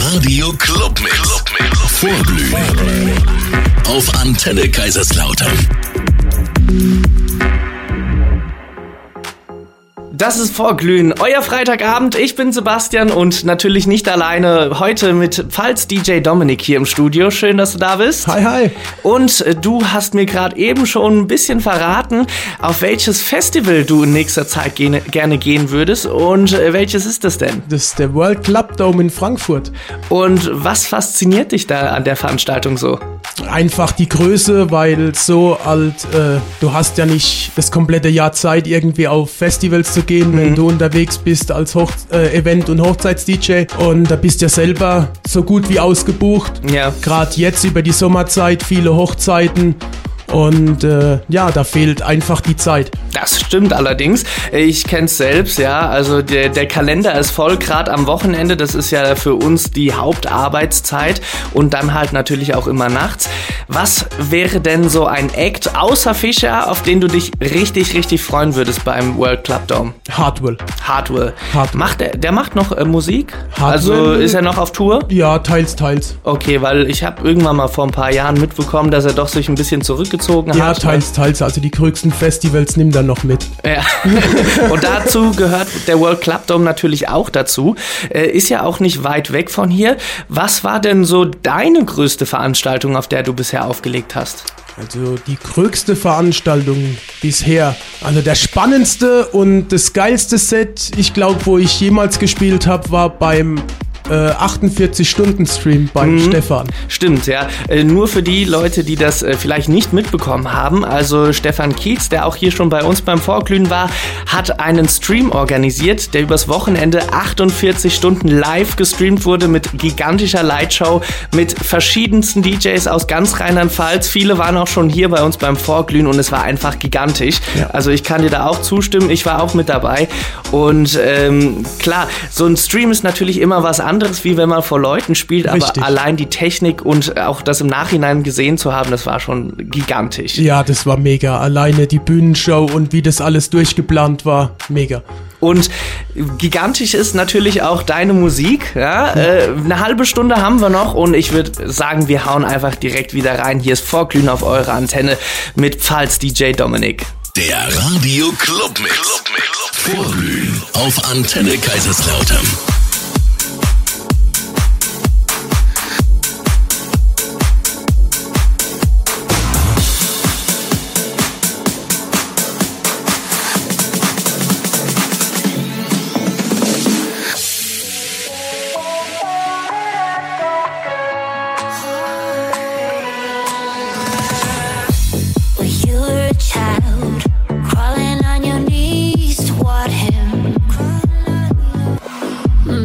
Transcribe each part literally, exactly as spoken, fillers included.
Radio Clubmix. Clubmix. Vorglühen. Auf Antenne Kaiserslautern. Das ist Vorglühen, euer Freitagabend. Ich bin Sebastian und natürlich nicht alleine. Heute mit Pfalz-D J Dominik hier im Studio. Schön, dass du da bist. Hi, hi. Und du hast mir gerade eben schon ein bisschen verraten, auf welches Festival du in nächster Zeit gehen, gerne gehen würdest. Und welches ist das denn? Das ist der World Club Dome in Frankfurt. Und was fasziniert dich da an der Veranstaltung so? Einfach die Größe, weil so alt, äh, du hast ja nicht das komplette Jahr Zeit, irgendwie auf Festivals zu gehen, wenn mhm. du unterwegs bist als Hoch- äh, Event- und Hochzeits-D J. Und da bist du ja selber so gut wie ausgebucht. Ja. Gerade jetzt über die Sommerzeit, viele Hochzeiten. Und äh, ja, da fehlt einfach die Zeit. Das stimmt allerdings. Ich kenn's selbst, ja. Also der, der Kalender ist voll, gerade am Wochenende. Das ist ja für uns die Hauptarbeitszeit und dann halt natürlich auch immer nachts. Was wäre denn so ein Act außer Fischer, auf den du dich richtig, richtig freuen würdest beim World Club Dome? Hardwell. Hardwell. Hardwell. Macht der, der macht noch äh, Musik? Hardwell. Also ist er noch auf Tour? Ja, teils, teils. Okay, weil ich habe irgendwann mal vor ein paar Jahren mitbekommen, dass er doch sich ein bisschen zurückgezogen Ja, hat. teils, teils. Also die größten Festivals nimmt er noch mit. Ja. Und dazu gehört der World Club Dome natürlich auch dazu. Äh, ist ja auch nicht weit weg von hier. Was war denn so deine größte Veranstaltung, auf der du bisher aufgelegt hast? Also die größte Veranstaltung bisher. Also der spannendste und das geilste Set, ich glaube, wo ich jemals gespielt habe, war beim achtundvierzig-Stunden-Stream beim mhm. Stefan. Stimmt, ja. Äh, nur für die Leute, die das äh, vielleicht nicht mitbekommen haben, also Stefan Kietz, der auch hier schon bei uns beim Vorglühen war, hat einen Stream organisiert, der übers Wochenende achtundvierzig Stunden live gestreamt wurde mit gigantischer Lightshow, mit verschiedensten D Js aus ganz Rheinland-Pfalz. Viele waren auch schon hier bei uns beim Vorglühen und es war einfach gigantisch. Ja. Also ich kann dir da auch zustimmen, ich war auch mit dabei. Und ähm, klar, so ein Stream ist natürlich immer was anderes, wie wenn man vor Leuten spielt, aber Richtig. Allein die Technik und auch das im Nachhinein gesehen zu haben, das war schon gigantisch. Ja, das war mega. Alleine die Bühnenshow und wie das alles durchgeplant war, mega. Und gigantisch ist natürlich auch deine Musik. Ja? Äh, eine halbe Stunde haben wir noch und ich würde sagen, wir hauen einfach direkt wieder rein. Hier ist Vorglühen auf eurer Antenne mit Pfalz-D J Dominik. Der Radio Clubmix. Vorglühen auf Antenne Kaiserslautern. Crawling on your knees toward him.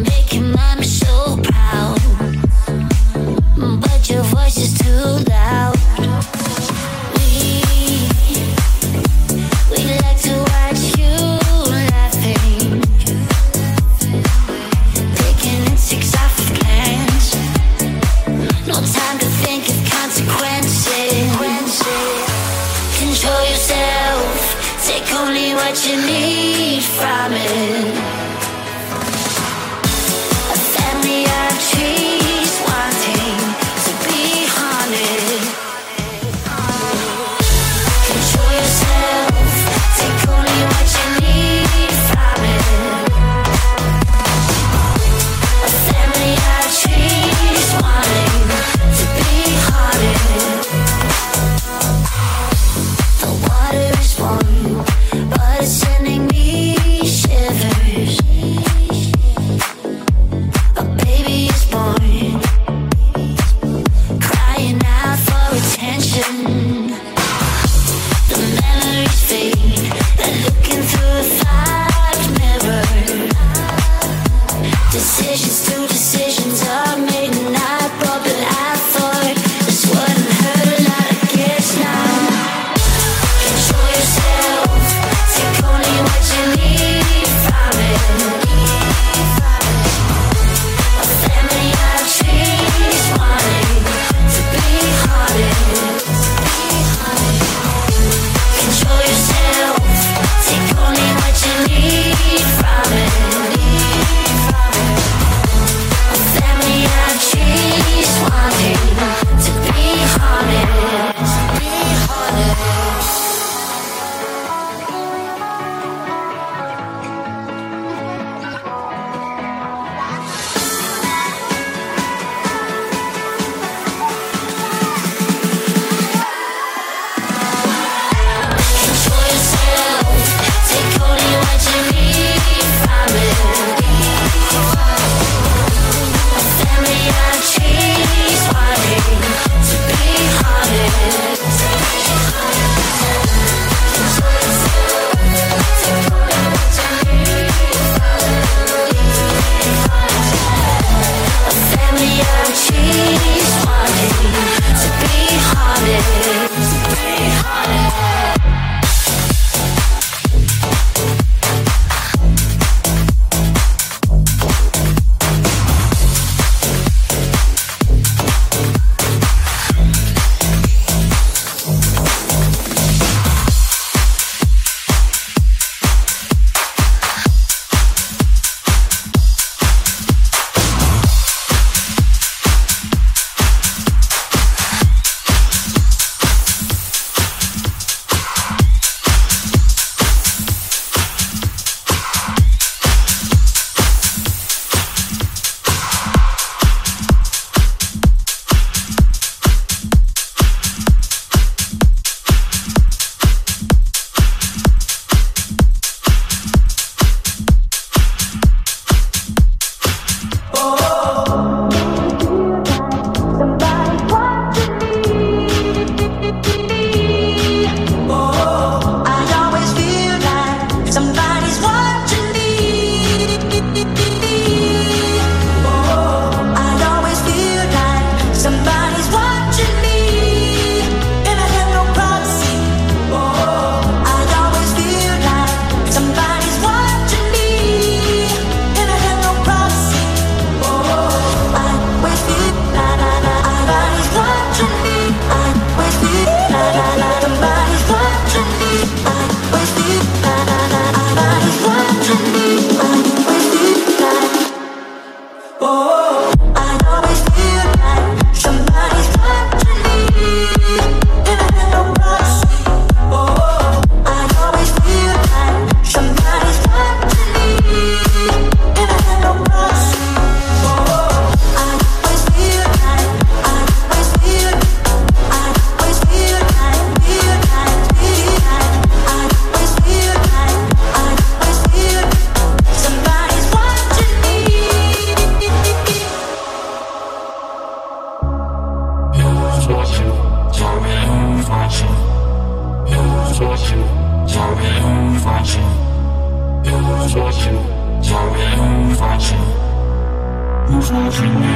Who's watching? Tell me who's watching? Who's watching me?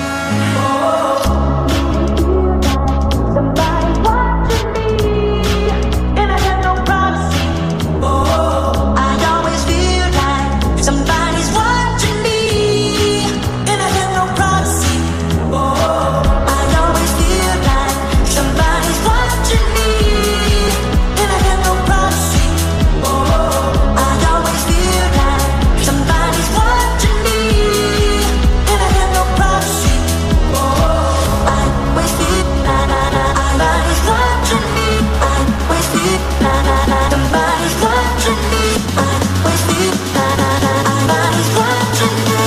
Somebody's watching me, and I have no privacy. Oh, I always feel like somebody's watching me, and I have no privacy. Oh, I always feel like somebody's watching me, and I have no privacy. Oh, I always feel like somebody's watching me, and I have no privacy. Oh, I always feel like somebody's watching me. I always feel like somebody's watching me. I always feel like somebody's watching me.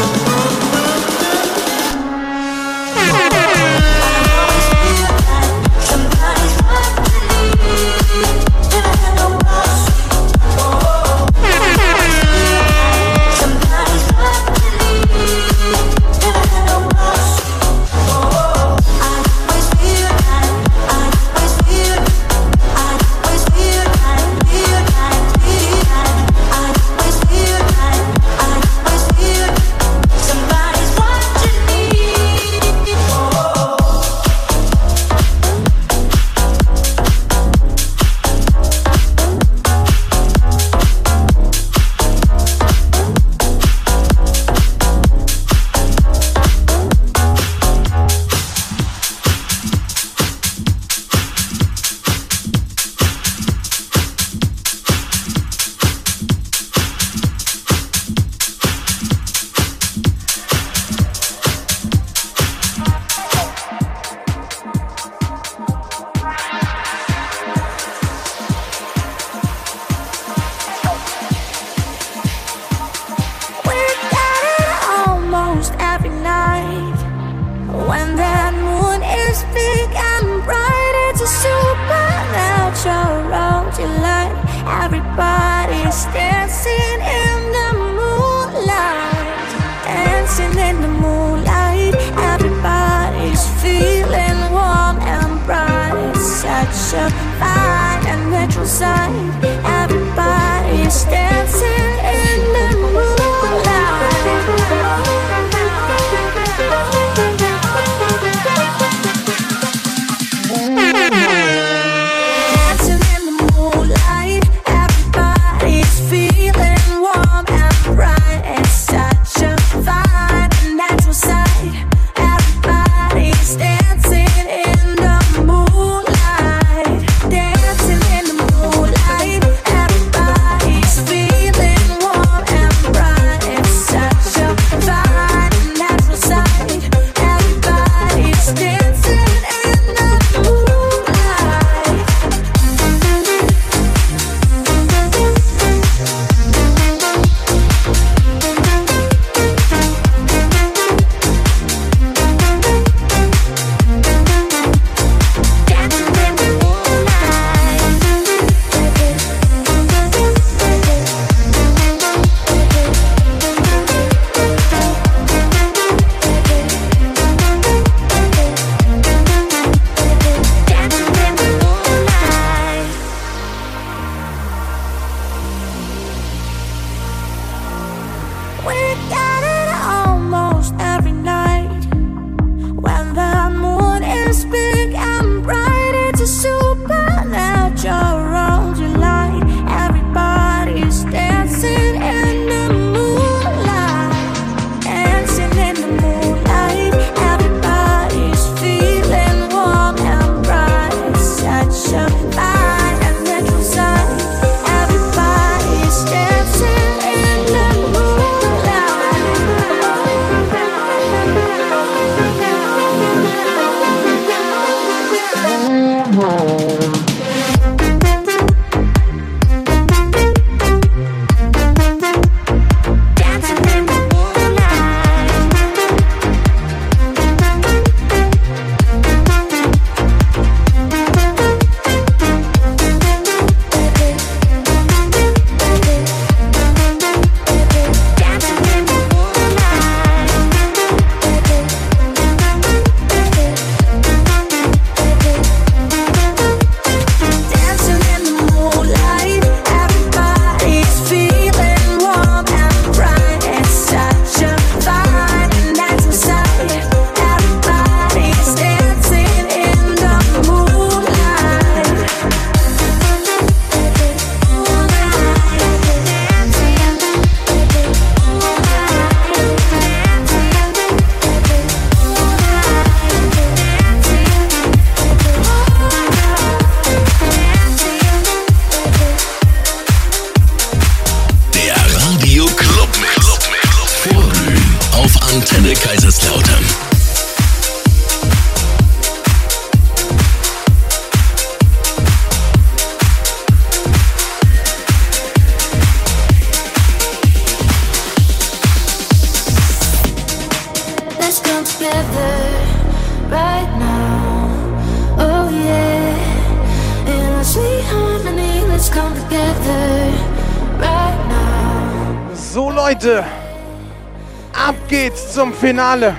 Everybody's dancing in the moonlight, dancing in the moonlight. Everybody's feeling warm and bright. It's such a fine and natural sight. Everybody's dancing in the moonlight. Dancing in the moonlight, everybody's feeling warm. Leute, ab geht's zum Finale.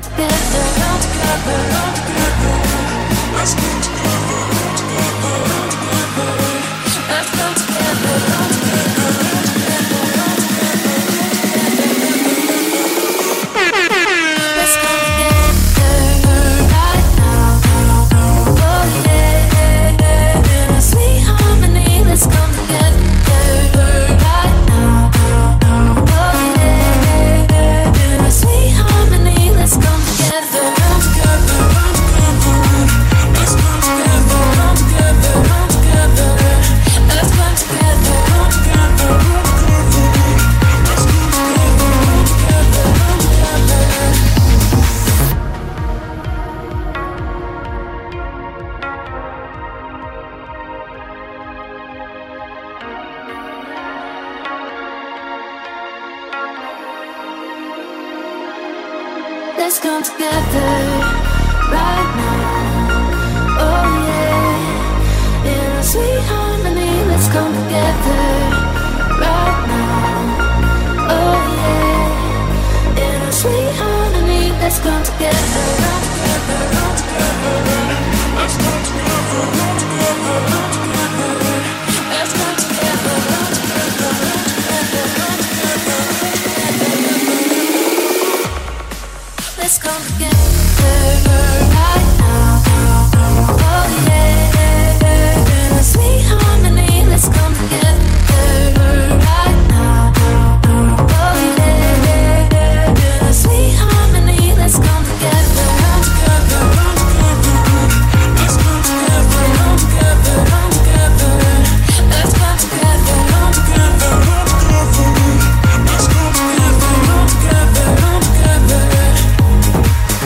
Let's come together right now. Oh yeah, in a sweet harmony. Let's come together right now. Oh yeah, in a sweet harmony. Let's come together. Let's come together. Let's come together. Let's come together right now. Oh yeah, in a sweet harmony. Let's come together right now. Oh yeah, in a sweet harmony. Let's come together. Let's come together. Come together. Come together. Let's come together. Come together. Let's come together. Come together. Come together.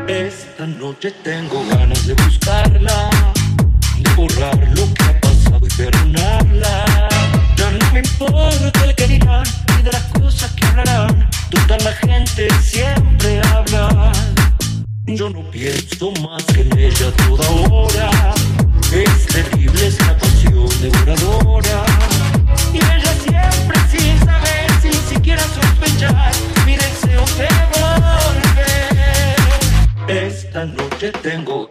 Esta noche tengo ganas de buscarla, de borrar lo que ha pasado y perdonarla. Ya no me importa el que dirán, ni de las cosas que hablarán. Toda la gente siempre habla. Yo no pienso más que en ella toda hora. Es terrible, es una pasión devoradora. Y ella siempre sin saber, sin siquiera sospechar, mi deseo de volver. Esta noche tengo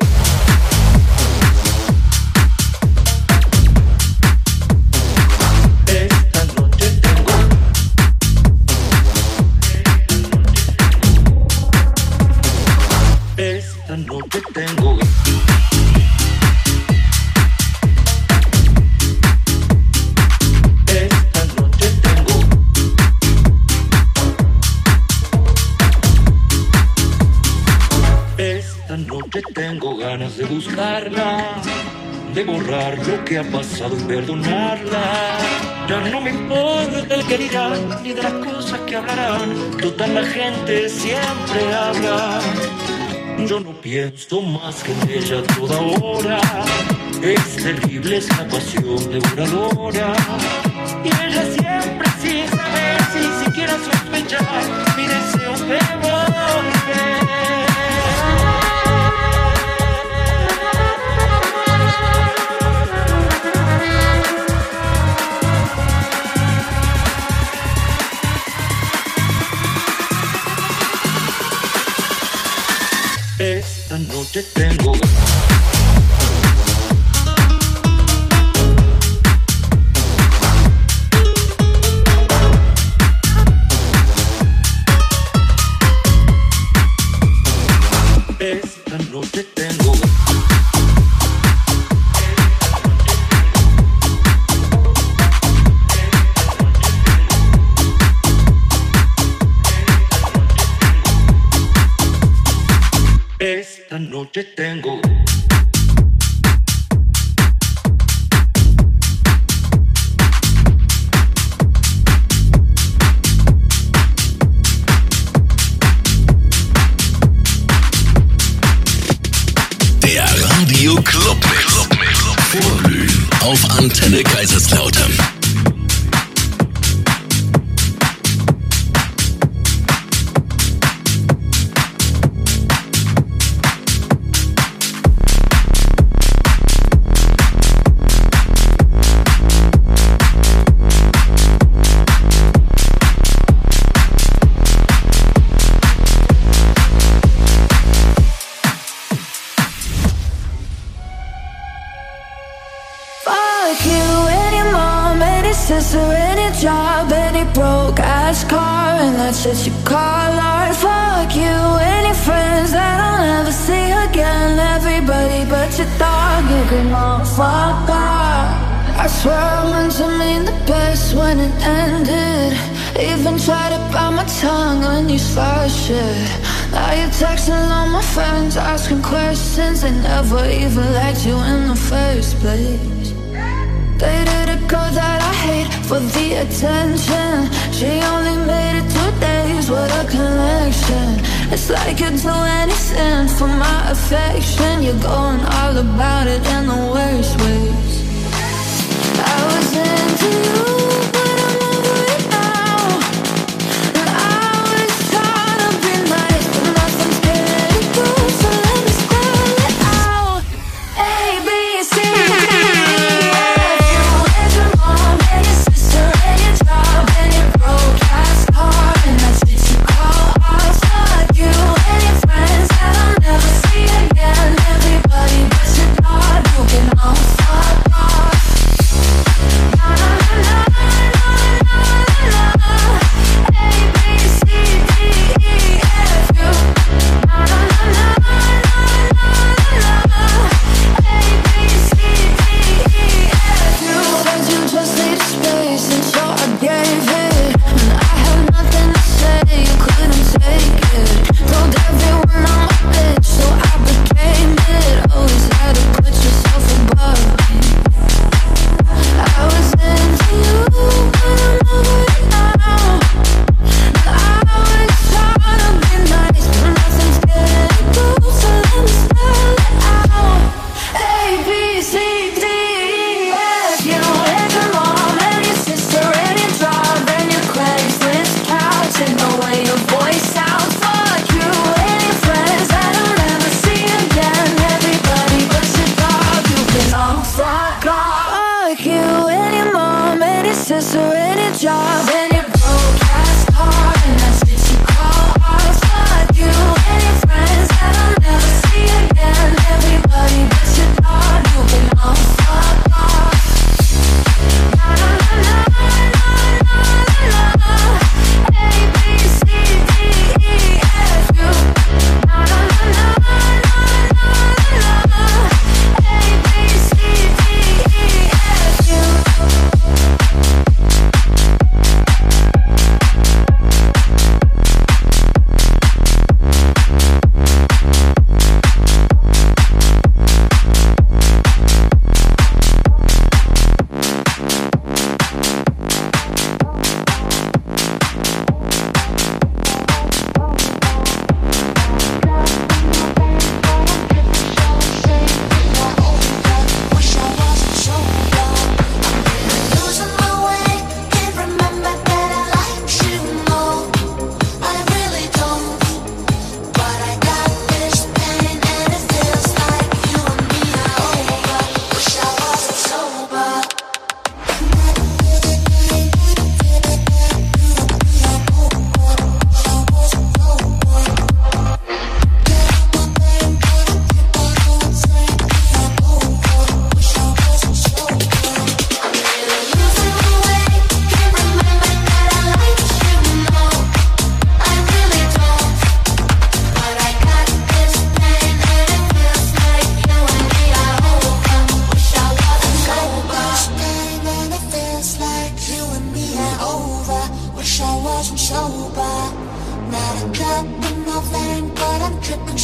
Esta noche tengo Esta noche tengo Esta noche tengo Esta noche tengo ganas de buscarla, de borrar lo que ha pasado y perdonarla. Ya no me importa el que dirán, ni de las cosas que hablarán. Toda la gente siempre habla. Yo no pienso más que en ella toda hora. Es terrible, es una pasión devoradora. Y ella siempre sin saber, sin siquiera sospechar, mi deseo de volver. Esta noche tengo Esta noche tengo Esta noche tengo Der Radio Clubmix. Vorglühen auf Antenne Kaiserslautern. Fuck you, any mom, any sister, any job, any broke ass car, and that's just you call art. Fuck you, any friends that I'll never see again. Everybody but your dog, you can all fuck off. I swear I meant to mean the best when it ended. Even tried to bite my tongue when you started shit. Now you're texting all my friends, asking questions. They never even liked you in the first place. Dated a girl that I hate for the attention. She only made it two days, what a connection. It's like you'd do anything for my affection. You're going all about it in the worst ways. I was into you, but I'm over it now. And I was trying to be nice, but nothing's getting through, so let me spell it out. A, B, C, D, E, F. You and your mom and your sister and your job and your broke ass car, and that's what you call art. Fuck you and your friends that I'll never see again. Everybody but your dog, you can all fuck off. Na, na, na, na.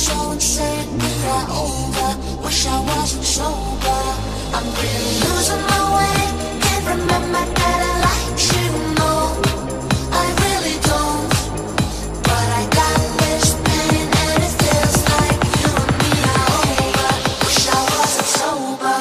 control and say we are over. Wish I wasn't sober. I'm really losing my way. Can't remember that I like you more. I really don't. But I got this pain and it feels like you and me are over. Wish I wasn't sober.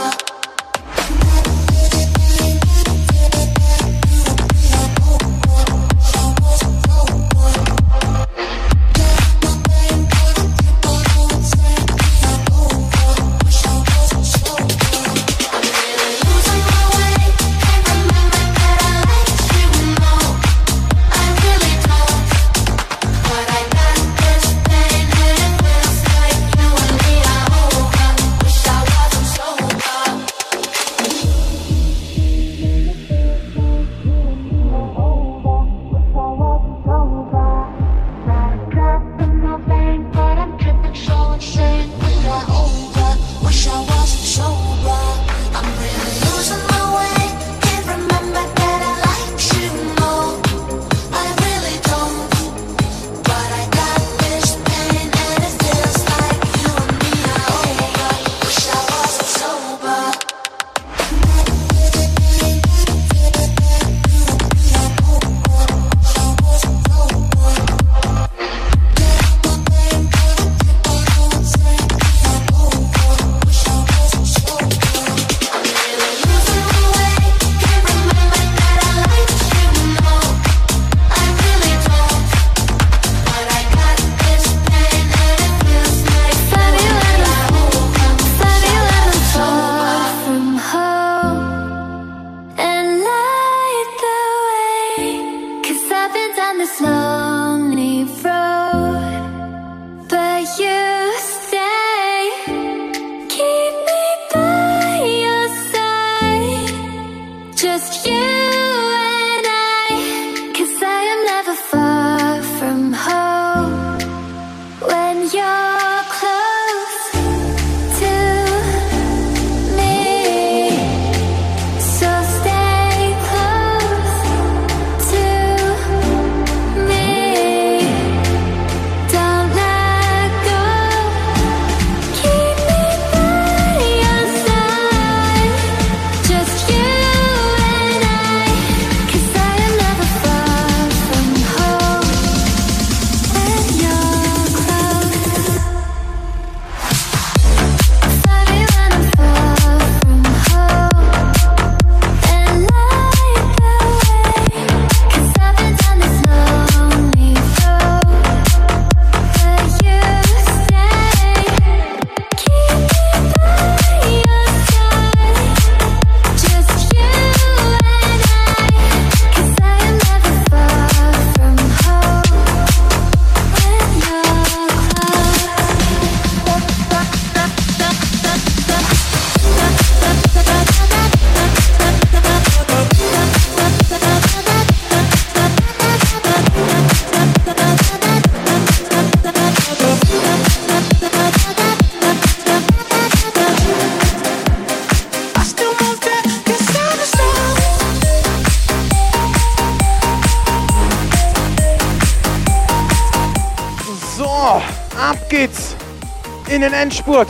Ab geht's in den Endspurt.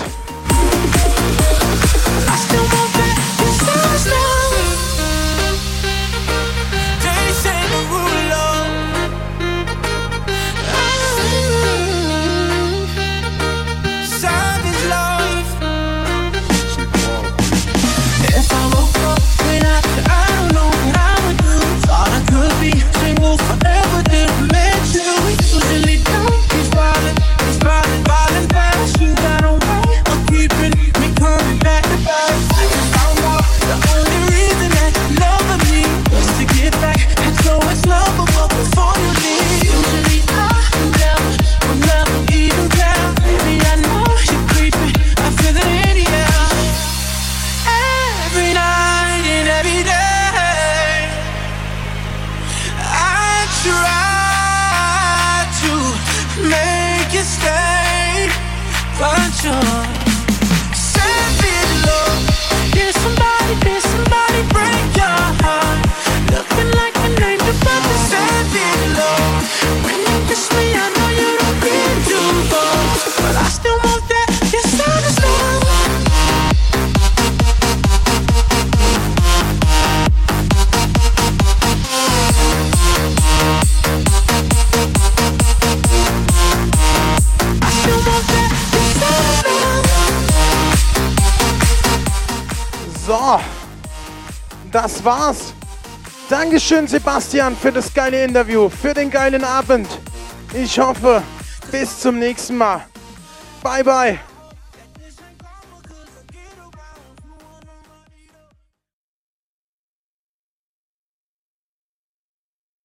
When you kiss me, I know you don't mean to, but I still So, das war's. Dankeschön, Sebastian, für das geile Interview, für den geilen Abend. Ich hoffe, bis zum nächsten Mal. Bye, bye.